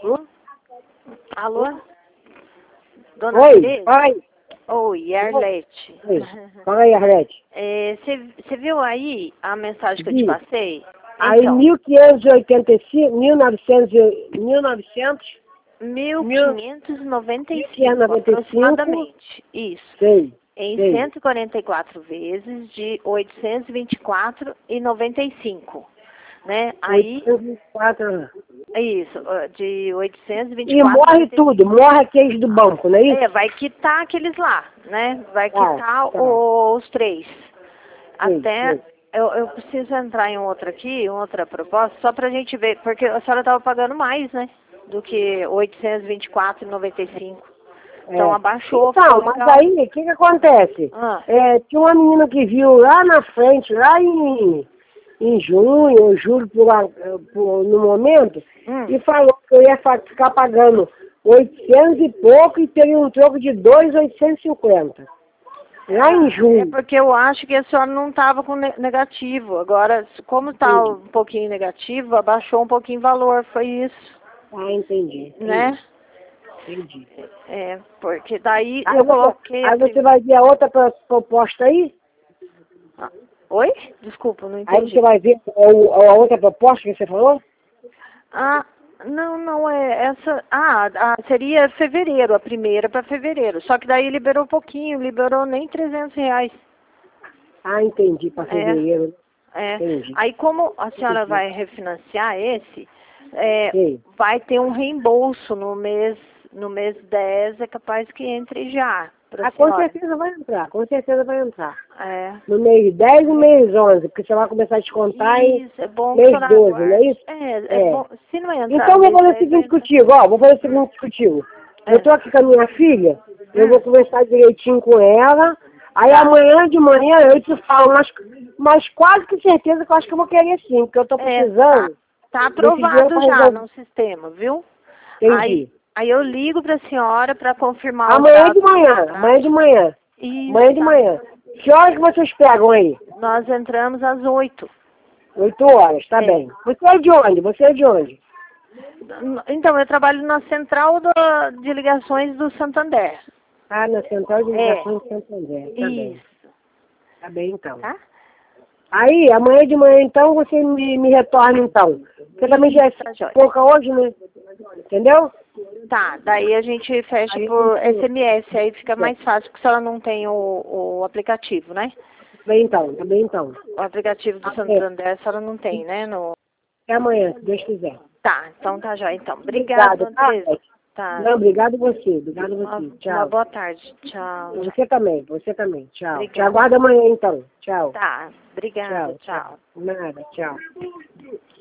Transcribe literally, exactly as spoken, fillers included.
Alô? Alô? Dona Oi, Tereza? pai. Oi, Arlete. Oi. Fala aí, Arlete. Você viu aí a mensagem que eu te Vi. passei? Aí, Então, mil quinhentos e oitenta e cinco, mil e novecentos, mil e novecentos, mil mil, quinhentos e noventa e mil quinhentos e cinco noventa e cinco, aproximadamente. Isso. sei, Em sei. cento e quarenta e quatro vezes de oitocentos e vinte e quatro reais e noventa e cinco. Né? Aí, oitocentos e vinte e quatro. isso, ó, de oitocentos e vinte e E quatro morre reais e noventa e cinco. tudo, morre aqueles do banco, não é isso? É, vai quitar aqueles lá, né? Vai Tá, quitar tá. o- os três. Sei, Até, sei. eu, eu preciso entrar em outra aqui, em outra proposta, só pra gente ver, porque a senhora estava pagando mais, né? Do que oitocentos e vinte e quatro reais e noventa e cinco. Então É. abaixou, Então, ficou mas legal. aí, o que que acontece? Ah, É, tinha uma menina que viu lá na frente, lá em, em junho ou julho, por lá, por- no momento, hum. e falou que eu ia fa- ficar pagando oitocentos e pouco e teria um troco de dois mil oitocentos e cinquenta. Lá em É junho. porque eu acho que a senhora não estava com ne- negativo. Agora, como está Entendi. um pouquinho negativo, abaixou um pouquinho o valor, foi isso, Ah, entendi. né? Entendi. É, porque daí Aí eu você, coloquei a aí você primeira. vai ver a outra pro- proposta aí? Oi? Desculpa, não Aí você entendi. vai ver a, a outra proposta que você falou? Ah, não, não é essa. Ah, ah, seria fevereiro, a primeira para fevereiro. Só que daí liberou pouquinho, liberou nem trezentos reais. Ah, entendi, para É, fevereiro. é. Entendi. Aí como a senhora Entendi. vai refinanciar esse, é, Sei. vai ter um reembolso no mês, no mês dez, é capaz que entre já para Ah, a com senhora. certeza vai entrar, com certeza vai entrar. É. No mês dez e no mês onze, porque você vai começar a descontar em Isso, é bom que a mês senhora doze, não é aguarde. isso? É, é É. bom. Se não entrar Então no eu vou mês fazer o dez, vai seguinte entrar. contigo, ó, vou fazer o seguinte contigo. Eu É. tô aqui com a minha filha, eu vou Hum, conversar direitinho com ela, aí tá. amanhã de manhã eu te falo, mas, mas quase que certeza que eu acho que eu vou querer sim, porque eu tô É, tá, precisando tá desse dinheiro aprovado para já resolver. no sistema, viu? Aí, Entendi. aí eu ligo para a senhora para confirmar os Amanhã de dados do manhã, amanhã de contrato. manhã, Isso, amanhã de tá. manhã. Que horas que vocês pegam aí? Nós entramos às oito. Oito horas, tá É. bem. Você é de onde? Você é de onde? Então, eu trabalho na central da- de ligações do Santander. Ah, na Central de É, Ligações de Santander. Tá bem. isso, Tá bem, então. tá? Aí, amanhã de manhã, então, você me, me retorna, então. Você também já é Isso, tá jóia. pouca hoje, né? Entendeu? Tá, daí a gente fecha Aí, por você... S M S, aí fica mais fácil, porque se ela não tem o, o aplicativo, né? Tá bem, então. Tá bem, então. O aplicativo do Até, Santander, a senhora não tem, né? No... até amanhã, se Deus quiser. Tá, então tá já, então. Obrigada, Obrigado, dona tá? Tereza. Tá. Não, obrigado você. Obrigado Uma, você. uma Tchau. boa tarde. Tchau. Você também, você também. Tchau. Te Obrigada. aguardo amanhã, então. Tchau. Tá, obrigada. Tchau, tchau. Tchau. Nada, tchau.